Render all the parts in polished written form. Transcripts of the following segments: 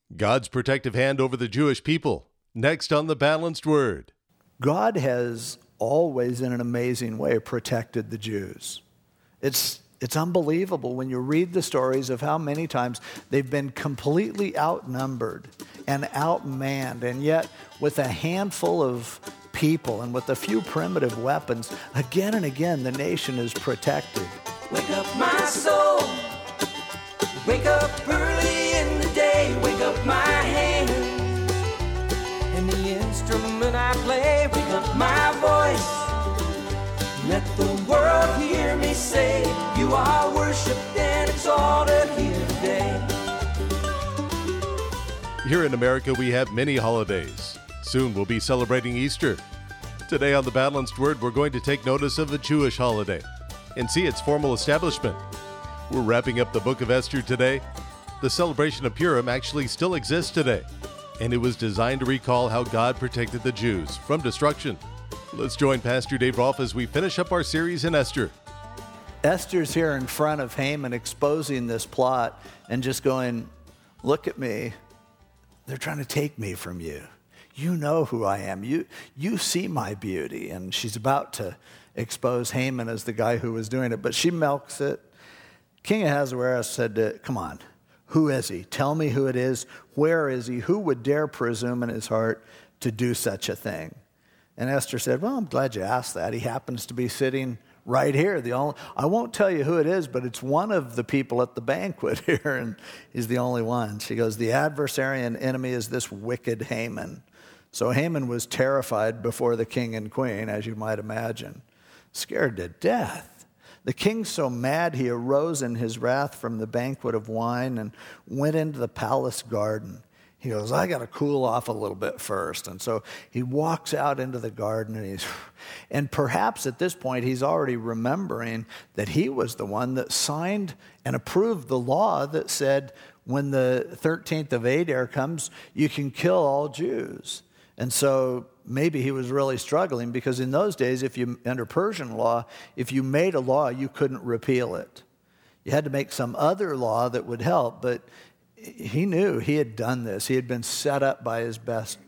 God's protective hand over the Jewish people. Next on The Balanced Word. God has always, in an amazing way, protected the Jews. It's unbelievable when you read the stories of how many times they've been completely outnumbered and outmanned, and yet with a handful of people and with a few primitive weapons, again and again, the nation is protected. Wake up, my soul. Wake up early in the day. Wake up my hand. And the instrument I play. Wake up my voice. Let the world hear me say, you are worshipped and exalted here today. Here in America, we have many holidays. Soon we'll be celebrating Easter. Today on The Balanced Word, we're going to take notice of a Jewish holiday and see its formal establishment. We're wrapping up the book of Esther today. The celebration of Purim actually still exists today, and it was designed to recall how God protected the Jews from destruction. Let's join Pastor Dave Rolfe as we finish up our series in Esther. Esther's here in front of Haman exposing this plot and just going, look at me. They're trying to take me from you. You know who I am. You see my beauty. And she's about to expose Haman as the guy who was doing it, but she milks it. King Ahasuerus said, come on, who is he? Tell me who it is. Where is he? Who would dare presume in his heart to do such a thing? And Esther said, well, I'm glad you asked that. He happens to be sitting right here. I won't tell you who it is, but it's one of the people at the banquet here, and he's the only one. She goes, the adversary and enemy is this wicked Haman. So Haman was terrified before the king and queen, as you might imagine, scared to death. The king's so mad he arose in his wrath from the banquet of wine and went into the palace garden. He goes, I got to cool off a little bit first. And so he walks out into the garden, and perhaps at this point he's already remembering that he was the one that signed and approved the law that said when the 13th of Adar comes, you can kill all Jews. And so maybe he was really struggling because in those days, under Persian law, if you made a law, you couldn't repeal it. You had to make some other law that would help, but he knew he had done this. He had been set up by his best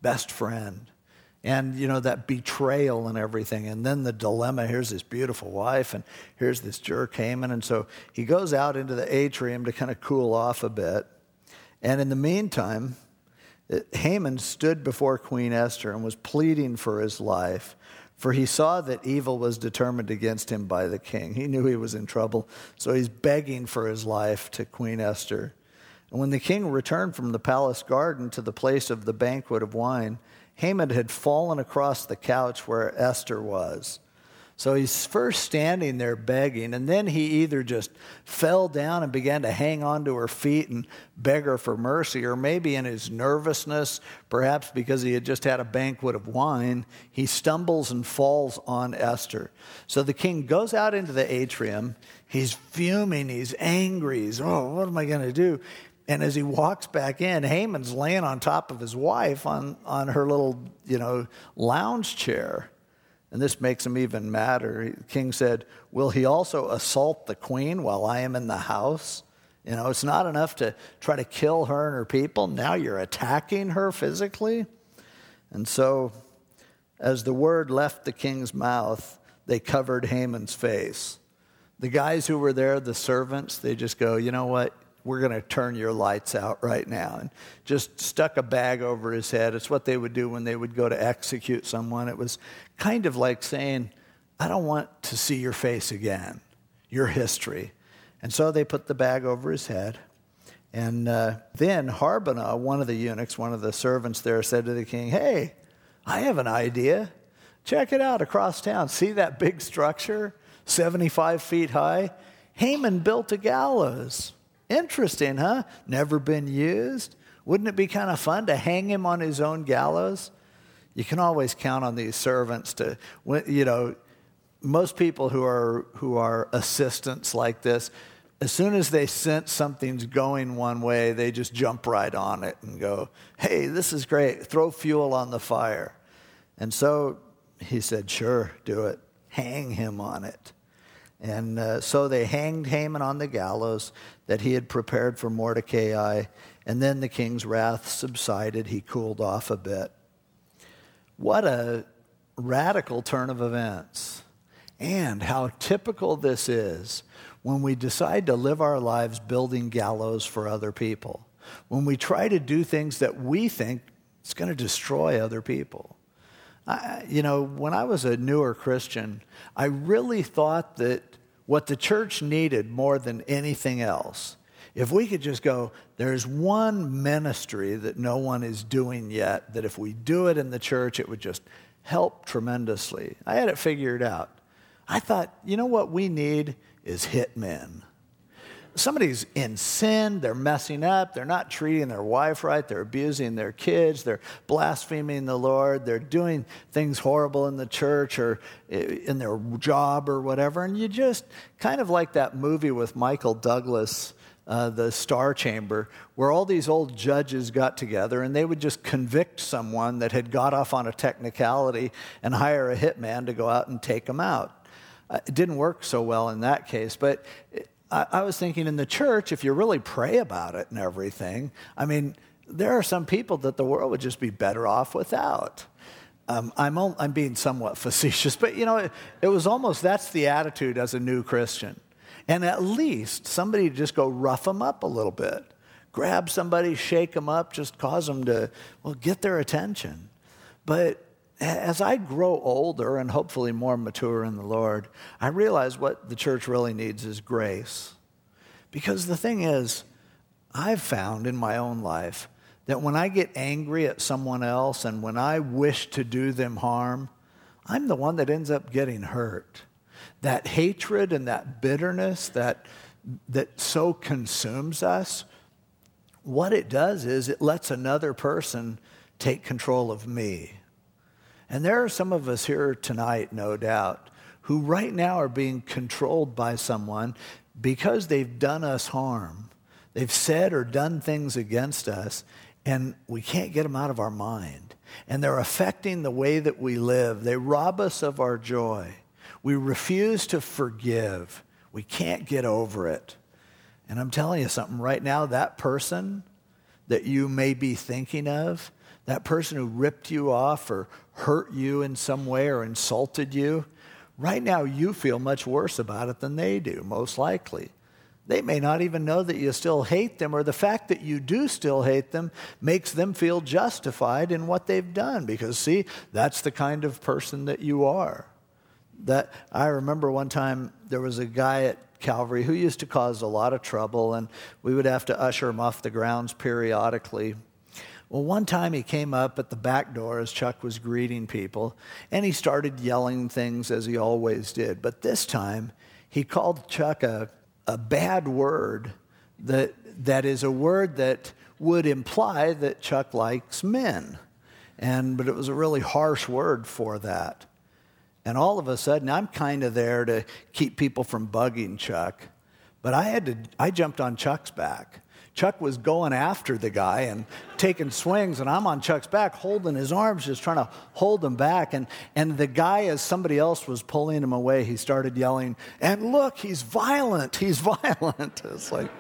friend. And, that betrayal and everything. And then the dilemma, here's this beautiful wife, and here's this jerk Haman. And so he goes out into the atrium to kind of cool off a bit. And in the meantime, Haman stood before Queen Esther and was pleading for his life, for he saw that evil was determined against him by the king. He knew he was in trouble, so he's begging for his life to Queen Esther. And when the king returned from the palace garden to the place of the banquet of wine, Haman had fallen across the couch where Esther was. So he's first standing there begging, and then he either just fell down and began to hang on to her feet and beg her for mercy, or maybe in his nervousness, perhaps because he had just had a banquet of wine, he stumbles and falls on Esther. So the king goes out into the atrium. He's fuming. He's angry. He's, what am I going to do? And as he walks back in, Haman's laying on top of his wife on her little, lounge chair. And this makes him even madder. The king said, will he also assault the queen while I am in the house? It's not enough to try to kill her and her people. Now you're attacking her physically. And so as the word left the king's mouth, they covered Haman's face. The guys who were there, the servants, they just go, you know what? We're going to turn your lights out right now. And just stuck a bag over his head. It's what they would do when they would go to execute someone. It was kind of like saying, I don't want to see your face again, your history. And so they put the bag over his head. And then Harbonah, one of the eunuchs, one of the servants there, said to the king, hey, I have an idea. Check it out across town. See that big structure, 75 feet high? Haman built a gallows. Interesting, huh? Never been used. Wouldn't it be kind of fun to hang him on his own gallows? You can always count on these servants to, most people who are assistants like this, as soon as they sense something's going one way, they just jump right on it and go, hey, this is great. Throw fuel on the fire. And so he said, sure, do it. Hang him on it. And so they hanged Haman on the gallows that he had prepared for Mordecai. And then the king's wrath subsided. He cooled off a bit. What a radical turn of events. And how typical this is when we decide to live our lives building gallows for other people. When we try to do things that we think is going to destroy other people. When I was a newer Christian, I really thought that what the church needed more than anything else, if we could just go, there's one ministry that no one is doing yet, that if we do it in the church, it would just help tremendously. I had it figured out. I thought, what we need is hitmen. Somebody's in sin, they're messing up, they're not treating their wife right, they're abusing their kids, they're blaspheming the Lord, they're doing things horrible in the church or in their job or whatever. And you just, kind of like that movie with Michael Douglas, The Star Chamber, where all these old judges got together and they would just convict someone that had got off on a technicality and hire a hitman to go out and take them out. It didn't work so well in that case, but I was thinking in the church, if you really pray about it and everything, there are some people that the world would just be better off without. I'm being somewhat facetious, but it was almost, that's the attitude as a new Christian. And at least somebody just go rough them up a little bit. Grab somebody, shake them up, just cause them to, get their attention. But as I grow older and hopefully more mature in the Lord, I realize what the church really needs is grace. Because the thing is, I've found in my own life that when I get angry at someone else and when I wish to do them harm, I'm the one that ends up getting hurt. That hatred and that bitterness that so consumes us, what it does is it lets another person take control of me. And there are some of us here tonight, no doubt, who right now are being controlled by someone because they've done us harm. They've said or done things against us, and we can't get them out of our mind. And they're affecting the way that we live. They rob us of our joy. We refuse to forgive. We can't get over it. And I'm telling you something right now, that person that you may be thinking of, that person who ripped you off or hurt you in some way or insulted you, right now you feel much worse about it than they do, most likely. They may not even know that you still hate them, or the fact that you do still hate them makes them feel justified in what they've done because, see, that's the kind of person that you are. That I remember one time there was a guy at Calvary who used to cause a lot of trouble, and we would have to usher him off the grounds periodically. Well, one time he came up at the back door as Chuck was greeting people, and he started yelling things as he always did. But this time, he called Chuck a bad word that is a word that would imply that Chuck likes men. But it was a really harsh word for that. And all of a sudden, I'm kind of there to keep people from bugging Chuck. But I jumped on Chuck's back. Chuck was going after the guy and taking swings, and I'm on Chuck's back holding his arms, just trying to hold him back. And the guy, as somebody else was pulling him away, he started yelling, "And look, he's violent, he's violent." It's like,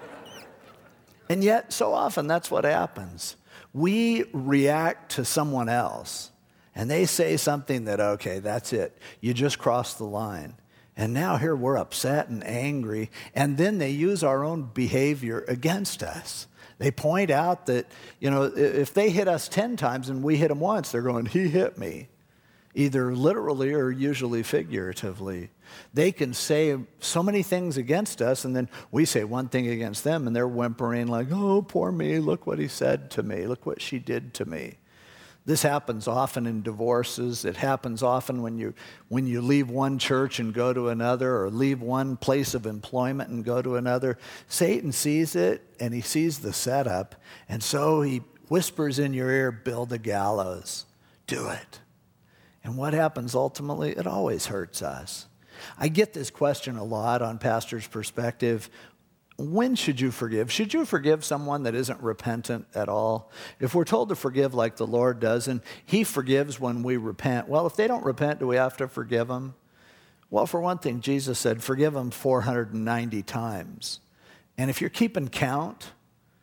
and yet so often that's what happens. We react to someone else, and they say something that, okay, that's it. You just crossed the line. And now here we're upset and angry, and then they use our own behavior against us. They point out that, if they hit us 10 times and we hit them once, they're going, "He hit me," either literally or usually figuratively. They can say so many things against us, and then we say one thing against them, and they're whimpering like, "Oh, poor me, look what he said to me, look what she did to me." This happens often in divorces. It happens often when you leave one church and go to another, or leave one place of employment and go to another. Satan sees it, and he sees the setup, and so he whispers in your ear, "Build a gallows. Do it." And what happens ultimately? It always hurts us. I get this question a lot on Pastor's Perspective. When should you forgive? Should you forgive someone that isn't repentant at all? If we're told to forgive like the Lord does, and he forgives when we repent, well, if they don't repent, do we have to forgive them? Well, for one thing, Jesus said, forgive them 490 times. And if you're keeping count,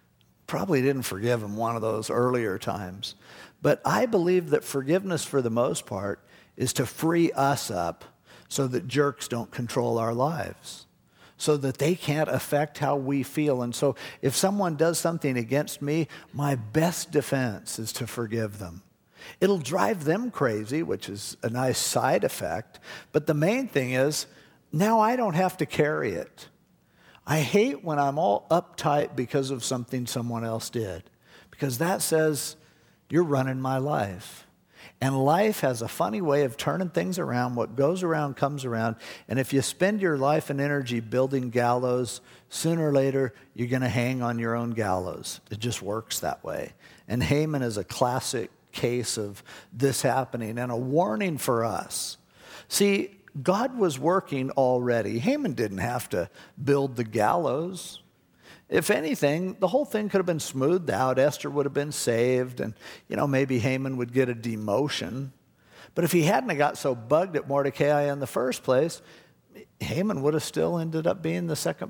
probably didn't forgive him one of those earlier times. But I believe that forgiveness, for the most part, is to free us up so that jerks don't control our lives, so that they can't affect how we feel. And so if someone does something against me, my best defense is to forgive them. It'll drive them crazy, which is a nice side effect. But the main thing is, now I don't have to carry it. I hate when I'm all uptight because of something someone else did, because that says you're running my life. And life has a funny way of turning things around. What goes around comes around. And if you spend your life and energy building gallows, sooner or later, you're going to hang on your own gallows. It just works that way. And Haman is a classic case of this happening and a warning for us. See, God was working already. Haman didn't have to build the gallows. If anything, the whole thing could have been smoothed out. Esther would have been saved, and maybe Haman would get a demotion. But if he hadn't have got so bugged at Mordecai in the first place, Haman would have still ended up being the second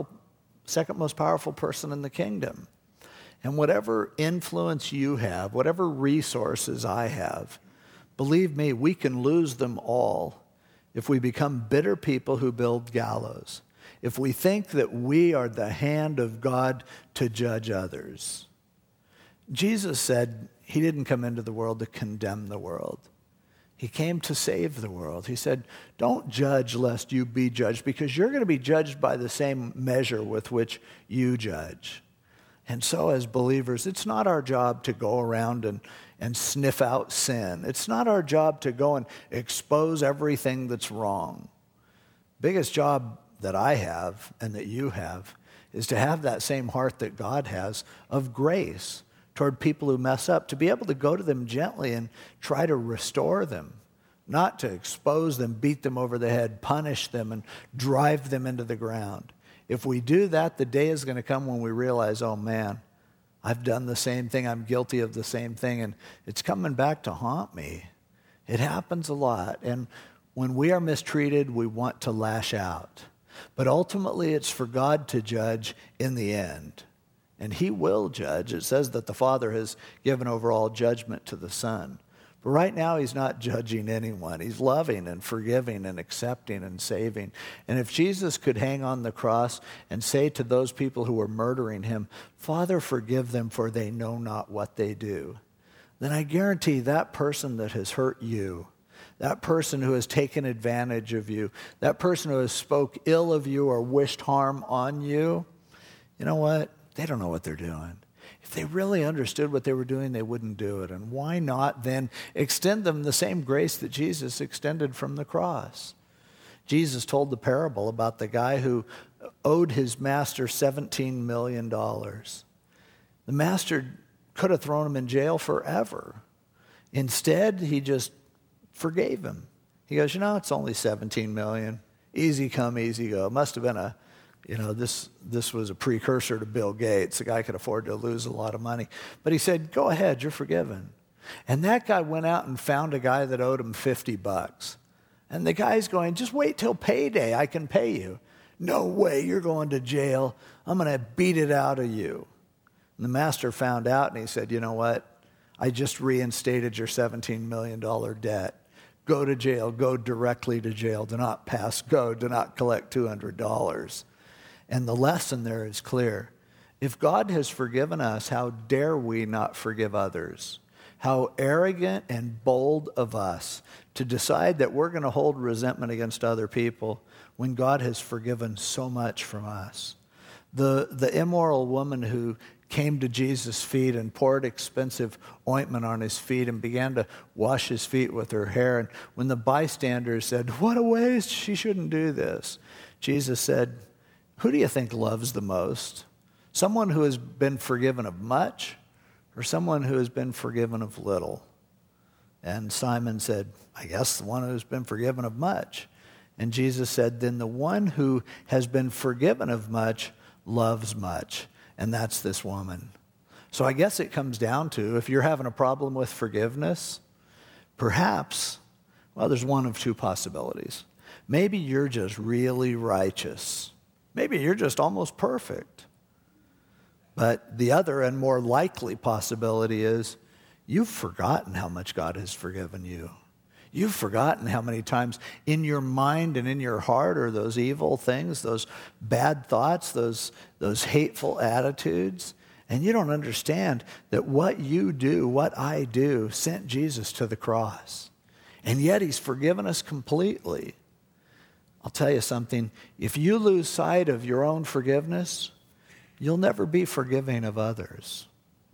most powerful person in the kingdom. And whatever influence you have, whatever resources I have, believe me, we can lose them all if we become bitter people who build gallows. If we think that we are the hand of God to judge others. Jesus said he didn't come into the world to condemn the world. He came to save the world. He said, don't judge lest you be judged, because you're going to be judged by the same measure with which you judge. And so as believers, it's not our job to go around and sniff out sin. It's not our job to go and expose everything that's wrong. Biggest job that I have and that you have is to have that same heart that God has of grace toward people who mess up, to be able to go to them gently and try to restore them, not to expose them, beat them over the head, punish them, and drive them into the ground. If we do that, the day is going to come when we realize, oh man, I've done the same thing, I'm guilty of the same thing, and it's coming back to haunt me. It happens a lot, and when we are mistreated, we want to lash out. But ultimately, it's for God to judge in the end. And he will judge. It says that the Father has given overall judgment to the Son. But right now, he's not judging anyone. He's loving and forgiving and accepting and saving. And if Jesus could hang on the cross and say to those people who were murdering him, Father, forgive them, for they know not what they do, then I guarantee that person that has hurt you, that person who has taken advantage of you, that person who has spoke ill of you or wished harm on you, you know what? They don't know what they're doing. If they really understood what they were doing, they wouldn't do it. And why not then extend them the same grace that Jesus extended from the cross? Jesus told the parable about the guy who owed his master $17 million. The master could have thrown him in jail forever. Instead, he just forgave him. He goes, it's only $17 million. Easy come, easy go. It must have been this was a precursor to Bill Gates. The guy could afford to lose a lot of money. But he said, go ahead, you're forgiven. And that guy went out and found a guy that owed him $50. And the guy's going, just wait till payday, I can pay you. No way, you're going to jail. I'm going to beat it out of you. And the master found out and he said, you know what? I just reinstated your $17 million debt. Go to jail. Go directly to jail. Do not pass go. Do not collect $200. And the lesson there is clear. If God has forgiven us, how dare we not forgive others? How arrogant and bold of us to decide that we're going to hold resentment against other people when God has forgiven so much from us. The immoral woman who came to Jesus' feet and poured expensive ointment on his feet and began to wash his feet with her hair. And when the bystanders said, what a waste, she shouldn't do this, Jesus said, who do you think loves the most? Someone who has been forgiven of much or someone who has been forgiven of little? And Simon said, I guess the one who's been forgiven of much. And Jesus said, then the one who has been forgiven of much loves much. And that's this woman. So I guess it comes down to, if you're having a problem with forgiveness, perhaps, there's one of two possibilities. Maybe you're just really righteous. Maybe you're just almost perfect. But the other and more likely possibility is you've forgotten how much God has forgiven you. You've forgotten how many times in your mind and in your heart are those evil things, those bad thoughts, those hateful attitudes. And you don't understand that what you do, what I do, sent Jesus to the cross. And yet he's forgiven us completely. I'll tell you something. If you lose sight of your own forgiveness, you'll never be forgiving of others.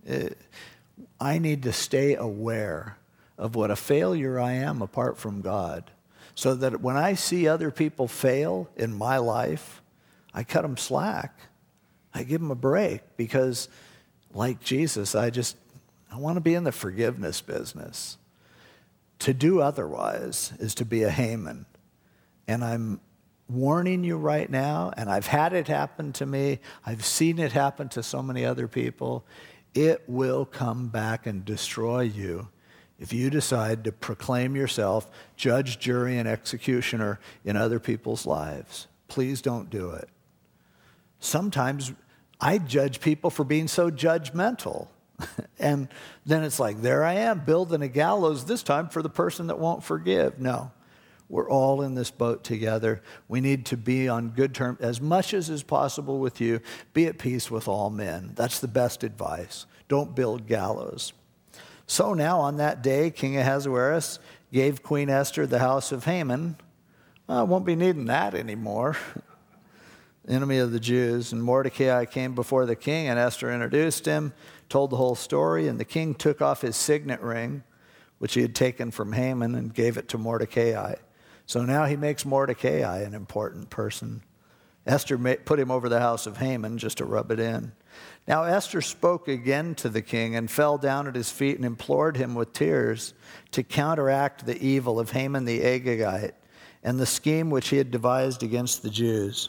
I need to stay aware of what a failure I am apart from God, so that when I see other people fail in my life, I cut them slack. I give them a break because, like Jesus, I want to be in the forgiveness business. To do otherwise is to be a Haman. And I'm warning you right now, and I've had it happen to me. I've seen it happen to so many other people. It will come back and destroy you if you decide to proclaim yourself judge, jury, and executioner in other people's lives. Please don't do it. Sometimes I judge people for being so judgmental. And then it's like, there I am, building a gallows, this time for the person that won't forgive. No, we're all in this boat together. We need to be on good terms, as much as is possible with you. Be at peace with all men. That's the best advice. Don't build gallows. So now on that day, King Ahasuerus gave Queen Esther the house of Haman. Well, won't be needing that anymore. Enemy of the Jews. And Mordecai came before the king, and Esther introduced him, told the whole story, and the king took off his signet ring, which he had taken from Haman, and gave it to Mordecai. So now he makes Mordecai an important person. Esther put him over the house of Haman just to rub it in. Now Esther spoke again to the king and fell down at his feet and implored him with tears to counteract the evil of Haman the Agagite and the scheme which he had devised against the Jews.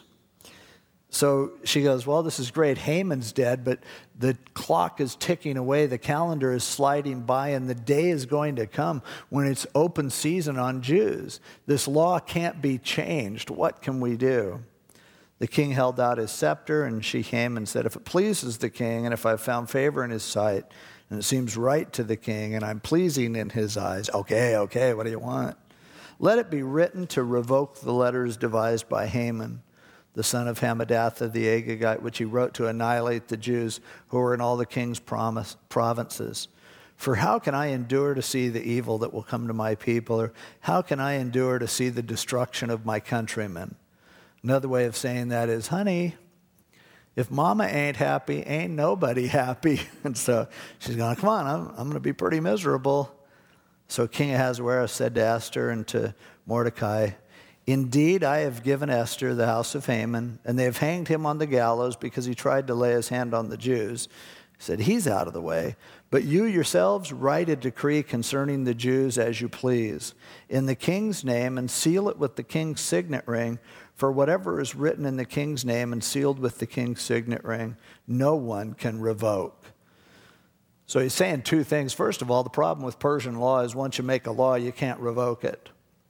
So she goes, well, this is great. Haman's dead, but the clock is ticking away. The calendar is sliding by, and the day is going to come when it's open season on Jews. This law can't be changed. What can we do? The king held out his scepter, and she came and said, if it pleases the king, and if I've found favor in his sight, and it seems right to the king, and I'm pleasing in his eyes, okay, what do you want? Let it be written to revoke the letters devised by Haman, the son of Hammedatha the Agagite, which he wrote to annihilate the Jews who were in all the king's provinces. For how can I endure to see the evil that will come to my people, or how can I endure to see the destruction of my countrymen? Another way of saying that is, honey, if mama ain't happy, ain't nobody happy. And so she's going, come on, I'm going to be pretty miserable. So King Ahasuerus said to Esther and to Mordecai, indeed, I have given Esther the house of Haman, and they have hanged him on the gallows because he tried to lay his hand on the Jews. He said, he's out of the way. But you yourselves write a decree concerning the Jews as you please, in the king's name, and seal it with the king's signet ring. For whatever is written in the king's name and sealed with the king's signet ring, no one can revoke. So he's saying two things. First of all, the problem with Persian law is once you make a law, you can't revoke it.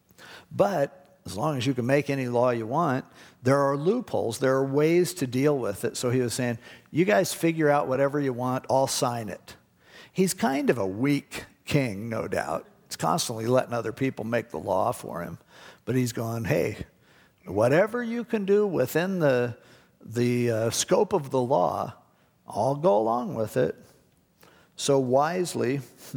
But as long as you can make any law you want, there are loopholes. There are ways to deal with it. So he was saying, you guys figure out whatever you want, I'll sign it. He's kind of a weak king, no doubt. He's constantly letting other people make the law for him. But he's going, hey, whatever you can do within the scope of the law, I'll go along with it. So wisely,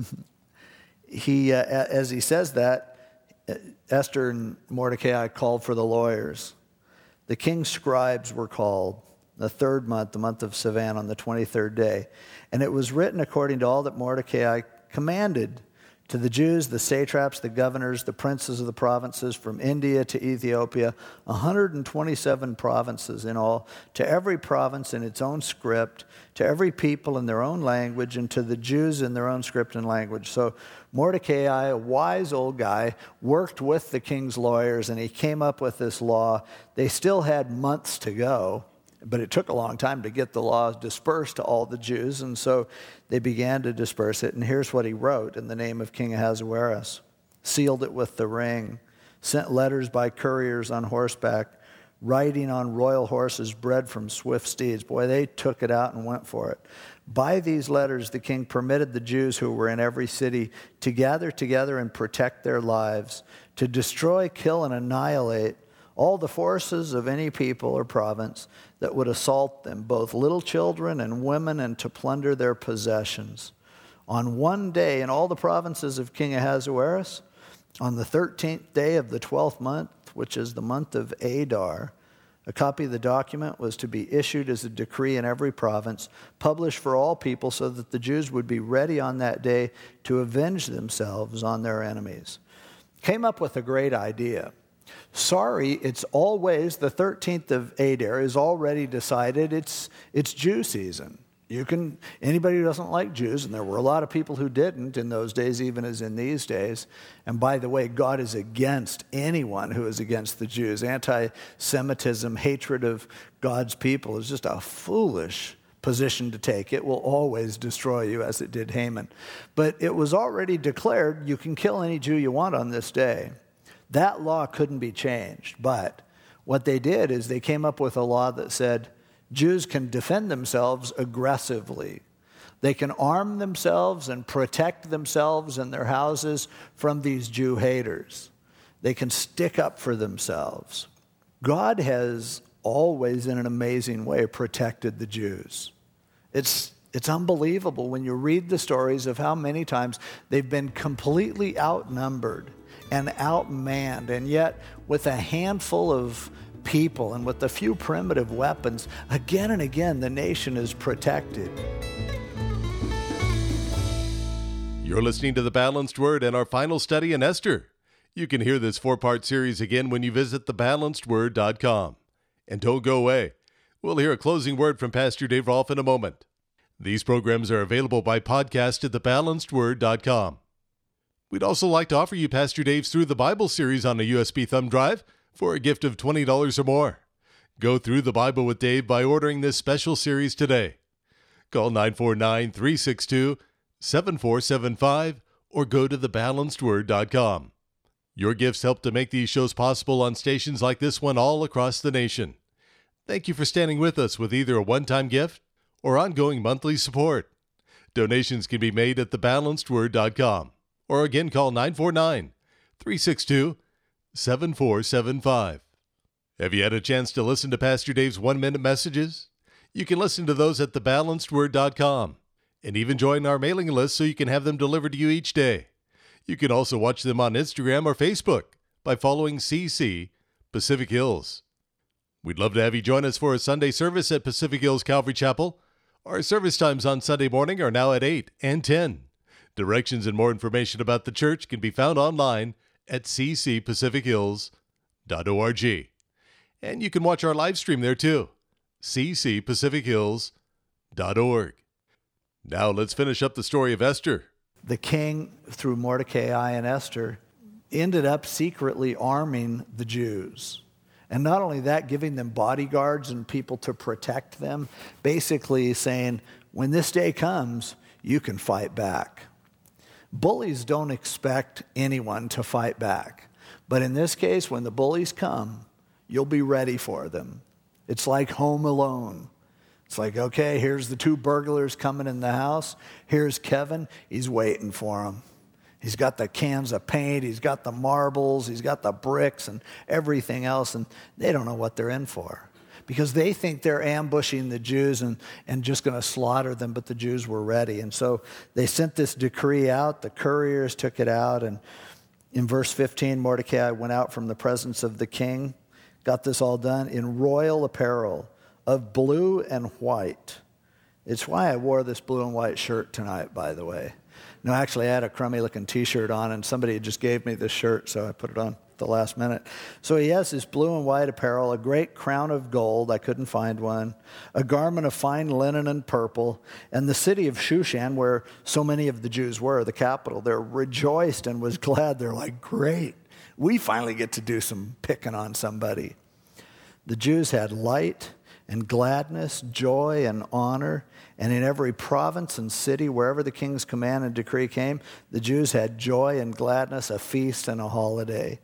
as he says that, Esther and Mordecai called for the lawyers. The king's scribes were called the third month, the month of Sivan, on the 23rd day. And it was written according to all that Mordecai commanded to the Jews, the satraps, the governors, the princes of the provinces from India to Ethiopia, 127 provinces in all, to every province in its own script, to every people in their own language, and to the Jews in their own script and language. So Mordecai, a wise old guy, worked with the king's lawyers, and he came up with this law. They still had months to go, but it took a long time to get the law dispersed to all the Jews, and so they began to disperse it. And here's what he wrote in the name of King Ahasuerus. Sealed it with the ring, sent letters by couriers on horseback, riding on royal horses bred from swift steeds. Boy, they took it out and went for it. By these letters, the king permitted the Jews who were in every city to gather together and protect their lives, to destroy, kill, and annihilate all the forces of any people or province that would assault them, both little children and women, and to plunder their possessions. On one day in all the provinces of King Ahasuerus, on the 13th day of the 12th month, which is the month of Adar, a copy of the document was to be issued as a decree in every province, published for all people, so that the Jews would be ready on that day to avenge themselves on their enemies. Came up with a great idea. Sorry, it's always the 13th of Adar is already decided. It's Jew season. Anybody who doesn't like Jews, and there were a lot of people who didn't in those days, even as in these days. And by the way, God is against anyone who is against the Jews. Anti-Semitism, hatred of God's people is just a foolish position to take. It will always destroy you, as it did Haman. But it was already declared you can kill any Jew you want on this day. That law couldn't be changed. But what they did is they came up with a law that said Jews can defend themselves aggressively. They can arm themselves and protect themselves and their houses from these Jew haters. They can stick up for themselves. God has always, in an amazing way, protected the Jews. It's unbelievable when you read the stories of how many times they've been completely outnumbered and outmanned, and yet with a handful of people and with a few primitive weapons, again and again, the nation is protected. You're listening to The Balanced Word and our final study in Esther. You can hear this 4-part series again when you visit thebalancedword.com. And don't go away. We'll hear a closing word from Pastor Dave Rolfe in a moment. These programs are available by podcast at thebalancedword.com. We'd also like to offer you Pastor Dave's Through the Bible series on a USB thumb drive for a gift of $20 or more. Go through the Bible with Dave by ordering this special series today. Call 949-362-7475 or go to thebalancedword.com. Your gifts help to make these shows possible on stations like this one all across the nation. Thank you for standing with us with either a one-time gift or ongoing monthly support. Donations can be made at thebalancedword.com or again call 949-362-7475. Have you had a chance to listen to Pastor Dave's 1-minute messages? You can listen to those at thebalancedword.com and even join our mailing list so you can have them delivered to you each day. You can also watch them on Instagram or Facebook by following CC Pacific Hills. We'd love to have you join us for a Sunday service at Pacific Hills Calvary Chapel. Our service times on Sunday morning are now at 8 and 10. Directions and more information about the church can be found online at ccpacifichills.org. And you can watch our live stream there too, ccpacifichills.org. Now let's finish up the story of Esther. The king, through Mordecai and Esther, ended up secretly arming the Jews. And not only that, giving them bodyguards and people to protect them, basically saying, when this day comes, you can fight back. Bullies don't expect anyone to fight back. But in this case, when the bullies come, you'll be ready for them. It's like Home Alone. It's like, okay, here's the 2 burglars coming in the house. Here's Kevin. He's waiting for them. He's got the cans of paint. He's got the marbles. He's got the bricks and everything else. And they don't know what they're in for, because they think they're ambushing the Jews and just going to slaughter them, but the Jews were ready. And so they sent this decree out. The couriers took it out. And in verse 15, Mordecai went out from the presence of the king, got this all done in royal apparel of blue and white. It's why I wore this blue and white shirt tonight, by the way. No, actually, I had a crummy-looking T-shirt on, and somebody just gave me this shirt, so I put it on at the last minute. So he has this blue and white apparel, a great crown of gold, I couldn't find one, a garment of fine linen and purple, and the city of Shushan, where so many of the Jews were, the capital, there rejoiced and was glad. They're like, great, we finally get to do some picking on somebody. The Jews had light and gladness, joy and honor, and in every province and city, wherever the king's command and decree came, the Jews had joy and gladness, a feast and a holiday.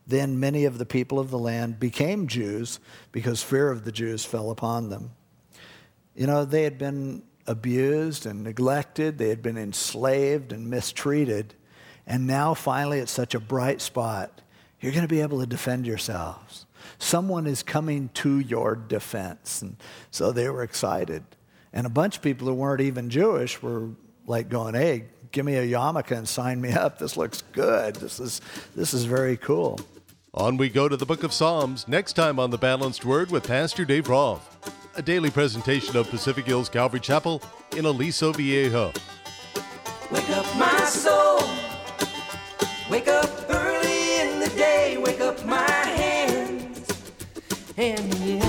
Then many of the people of the land became Jews because fear of the Jews fell upon them. You know, they had been abused and neglected. They had been enslaved and mistreated. And now finally it's such a bright spot. You're going to be able to defend yourselves. Someone is coming to your defense. And so they were excited. And a bunch of people who weren't even Jewish were like going, hey, give me a yarmulke and sign me up. This looks good. This is very cool. On we go to the book of Psalms, next time on The Balanced Word with Pastor Dave Rolfe. A daily presentation of Pacific Hills Calvary Chapel in Aliso Viejo. Wake up my soul. Wake up early in the day. Wake up my hands. And